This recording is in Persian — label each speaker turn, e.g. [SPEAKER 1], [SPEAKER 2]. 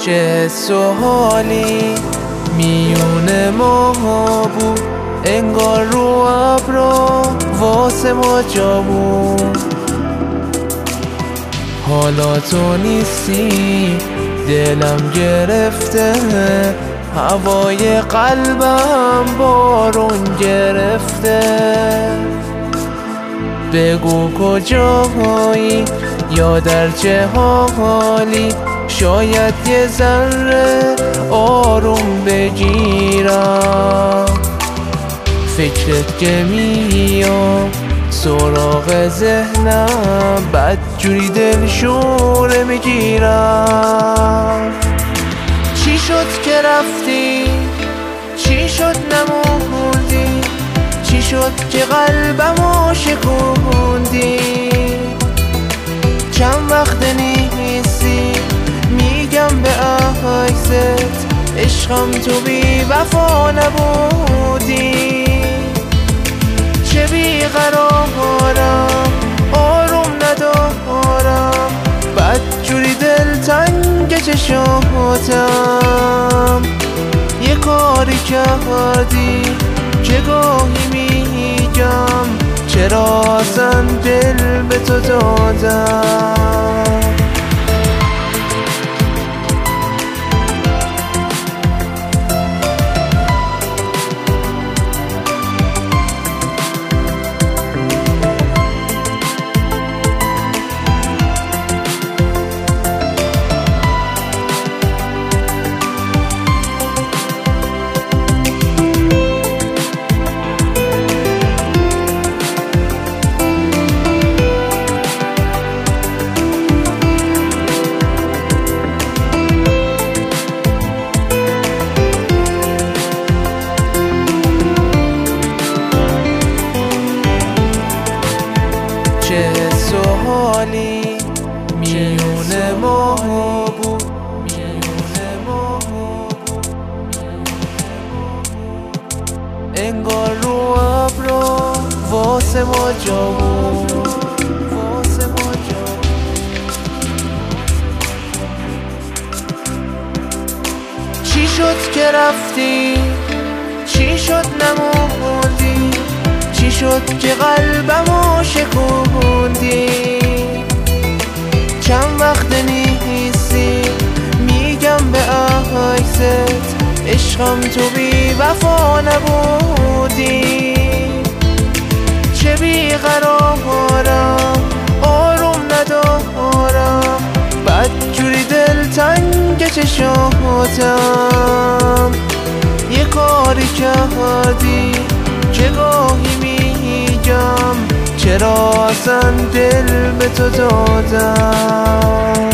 [SPEAKER 1] چه حس و حالی میون ما بود، انگار رو ابرا واسه ما جا بود. حالا تو نیستی دلم گرفته، هوای قلبم بارون گرفته. بگو کجایی یا در چه حالی، شاید یه ذره آروم بگیرم. فکرت که میاد سراغ ذهنم، بدجوری دلشوره میگیرم. چی شد که رفتی؟ چی شد نموندی؟ چی شد که قلبمو شکوندی؟ چند وقت نیستی میگم به عکست، عشقم تو بی وفا نبودی. چه بیقرارم آروم ندارم، بدجوری دلتنگ چشاتم. یه کاری کردی که گاهی میگم، چرا اصلا دل به تو دادم. چه حس و حالی میون ما بود، انگار رو ابرا واسه ما جا بود. چی شد که رفتی؟ چی شد نموندی؟ چی شد که قلبمو شکوندی؟ چند وقت نیستی میگم به عکست، عشقم تو بی وفا نبودی. چه بیقرارم آروم ندارم، بدجوری دلتنگ چشاتم. یه کاری کردی که گاهی میگم، چرا اصلا دل به تو دادم.